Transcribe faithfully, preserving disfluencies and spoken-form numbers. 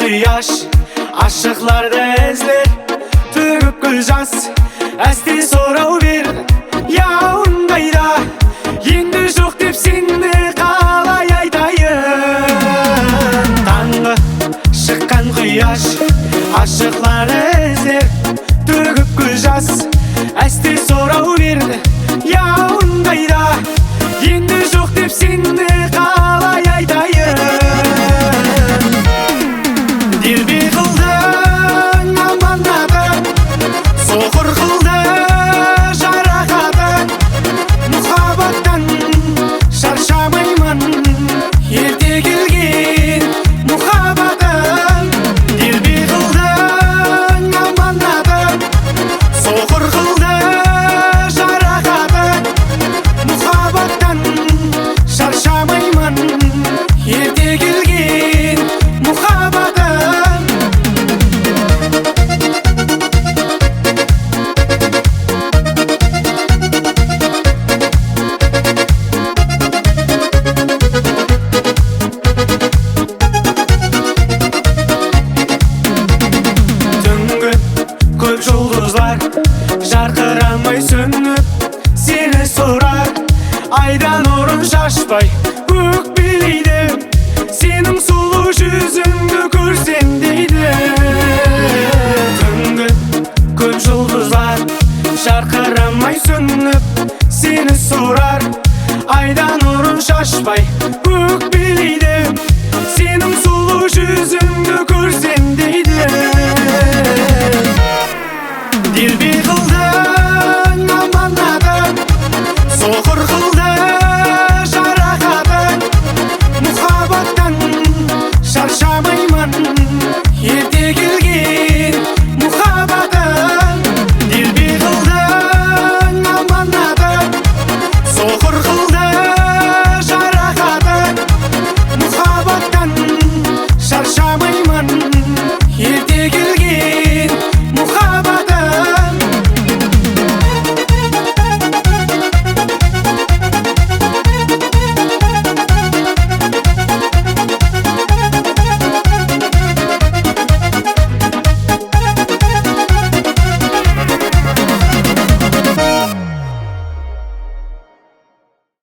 куяш ашыкларды эзлер, төгүп гүл жаз әсте сорау бер. Яуын қайда енді жоқ деп сені қалай айтайын. Таңғы шыққан куяш ашыкларды эзлер, төгүп гүл жаз әсте сорау бер. Яуын қайда енді жоқ деп сені қалай айтайын. Делбе қылдың амандады, соқыр қылды жарақаты. Мұхаббаттан шаршамаймын, ерте келген мұхаббатым. Делбе қылдың амандады, соқыр қылды жарақаты. Мұхаббаттан шаршамаймын, ерте келген мұхаббатым. Түнгі көп жұлдызлар жарқырамай сөніп сені сұрар. Айдан нұрын шашпай өкпелейді, сенің сұлу жүзіңді көрсем дейді. Түнгі көп жұлдызлар жарқырамай сөніп сені сұрар. Айдан нұрын шашпай өкпелейді, сенің сұлу жүзің